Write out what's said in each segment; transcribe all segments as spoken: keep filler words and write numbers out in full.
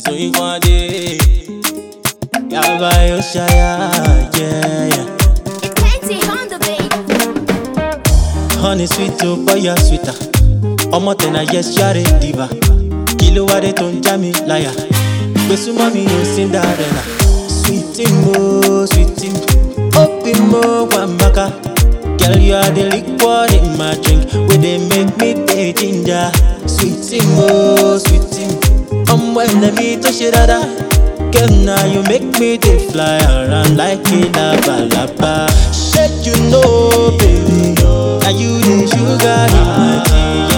Swing one day. Yaba Yoshaya, yeah, yeah. Plenty on the beat. Honey sweet to boy ya sweeter. Omo tena yes share diva. Kilo wade ton jami liar. Besu mami no Cinderella. Sweetie mo, sweetie mo. Open mo wambaka. Girl you are the liquid in my drink. Where they make me pay ginger. Sweetie mo, sweetie mo. Um when let me touch it ada. Girl now you make me dey fly around like a lava lava. Shit you know baby. Now you the sugar in my tea,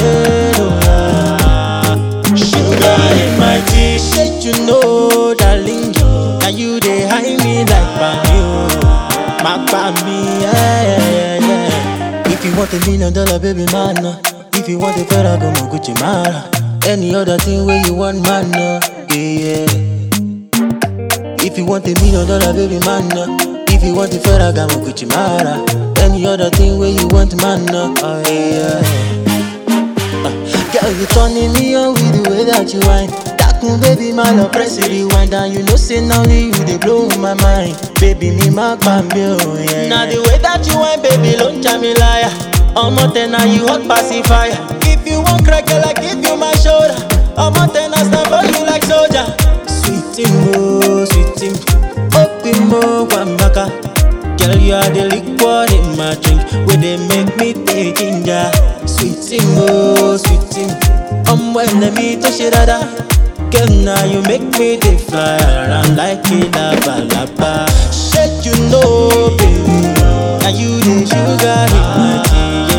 yeah. Sugar in my tea, shit you know, darling. Now you the high me like Bambi, my Bambi, yeah, yeah, yeah. If you want a million dollar baby man, no. If you want a Ferrari, go Gucci Mara. Any other thing where you want man, no. Yeah, yeah. If you want a million dollar baby man, no. If you want a Ferrari, go Gucci Mara. Any other thing where you want man, no. Oh yeah. Uh, girl, you turning me on with the way that you whine. That one, baby, my love, press it, rewind. And you know, say now you they blow my mind. Baby, me my Bambi, oh yeah. Now the way that you whine, baby, don't tell me liar. I'm not ten, now you hot pacifier. If you want crack, girl, I give you my shoulder. I'm not ten, I stand for you like soldier. Sweetie mo, sweetie mo, open mo, wambaka. Girl, you are the liquid in my drink. Where they make me pay ginger. Sweetie mo, sweetie mo. Um when let me touch it ada. Girl, now you make me dey fly around like a lava lava. Shit you know, baby. Now you the sugar in my tea,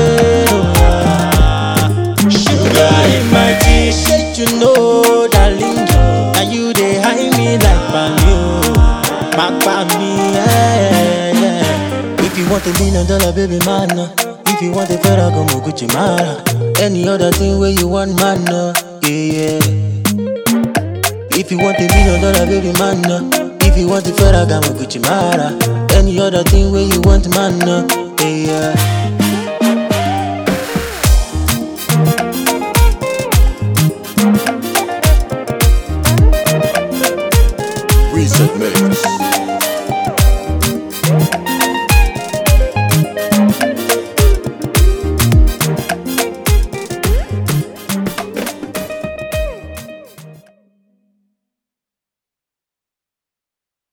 yeah. Sugar in my tea, shit you know, darling. Now you the high me like Bambi, my Bambi, yeah, yeah. If you want a million dollar baby man, no. If you want a Ferrari, go Gucci Mara. Any other thing where you want man, no. Yeah, yeah. If you want a million dollar baby man, no. If you want a Ferrari, go Gucci Mara. Any other thing where you want man, no. Yeah, yeah.